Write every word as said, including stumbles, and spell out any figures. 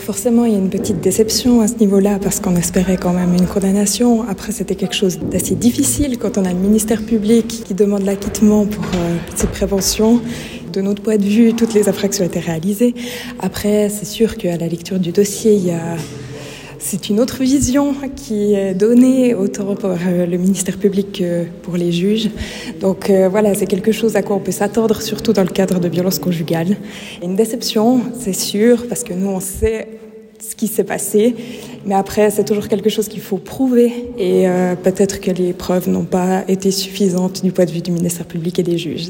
Forcément, il y a une petite déception à ce niveau-là parce qu'on espérait quand même une condamnation. Après, c'était quelque chose d'assez difficile quand on a le ministère public qui demande l'acquittement pour euh, ces préventions. De notre point de vue, toutes les infractions étaient réalisées. Après, c'est sûr qu'à la lecture du dossier, il y a... c'est une autre vision qui est donnée autant pour le ministère public que pour les juges. Donc euh, voilà, c'est quelque chose à quoi on peut s'attendre, surtout dans le cadre de violences conjugales. Une déception, c'est sûr, parce que nous, on sait ce qui s'est passé. Mais après, c'est toujours quelque chose qu'il faut prouver. Et euh, peut-être que les preuves n'ont pas été suffisantes du point de vue du ministère public et des juges.